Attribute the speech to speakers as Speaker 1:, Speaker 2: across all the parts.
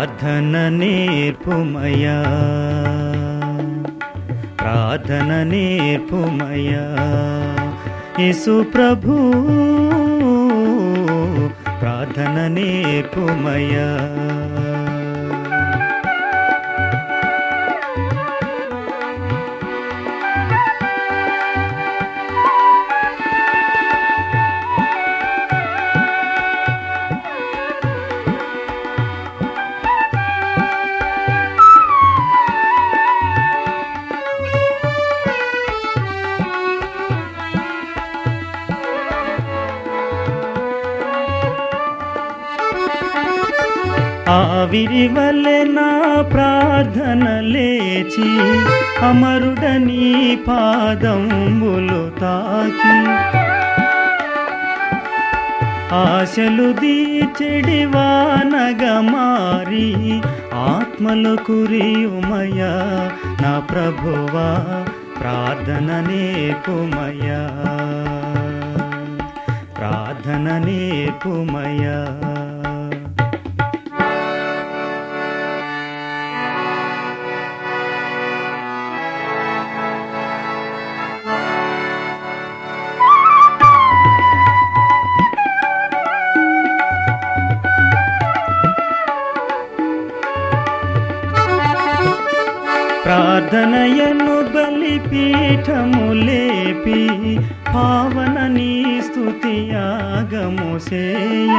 Speaker 1: ప్రార్థన నేర్పుమయా, ప్రార్థన నేర్పుమయా యేసు ప్రభు, ప్రార్థన నేర్పుమయా. ఆవిరి వలె నా ప్రార్థన లేచి అమరుడని పాదములు తాకి, ఆశలు దీచెడి వానగా మారి ఆత్మలు కురియుమయా నా ప్రభువా, ప్రార్థన నేర్పుమయా, ప్రార్థన నేర్పుమయా. ప్రార్థనయను బలిపీఠము లేపి పావన నీ స్తుతి యాగము సేయ,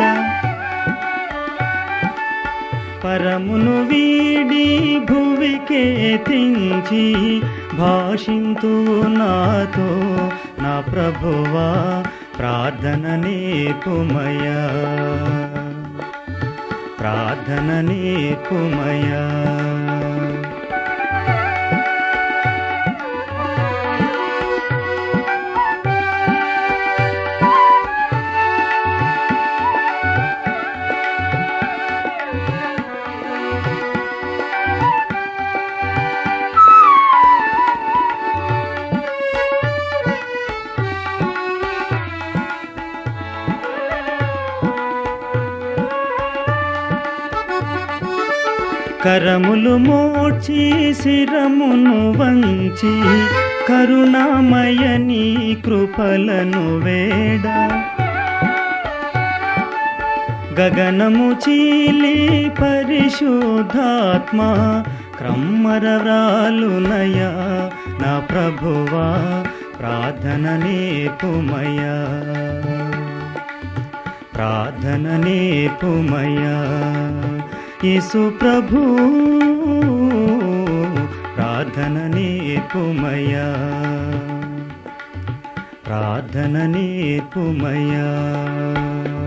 Speaker 1: పరమును వీడి భువికే తెంచి భాషింతు నాతో నా ప్రభువా, ప్రార్థన నేర్పుమయా, ప్రార్థన నేర్పుమయా. కరములు మోచి శిరమును వంచి కరుణామయ నీ కృపలను వేడ, గగనము చీలి పరిశుద్ధాత్మ క్రమ్మరరాలునయా నా ప్రభువా, ప్రార్థన నేర్పుమయా, ప్రార్థన నేర్పుమయా యేసు ప్రభు, ప్రార్థన నేర్పుమయా, ప్రార్థన నేర్పుమయా.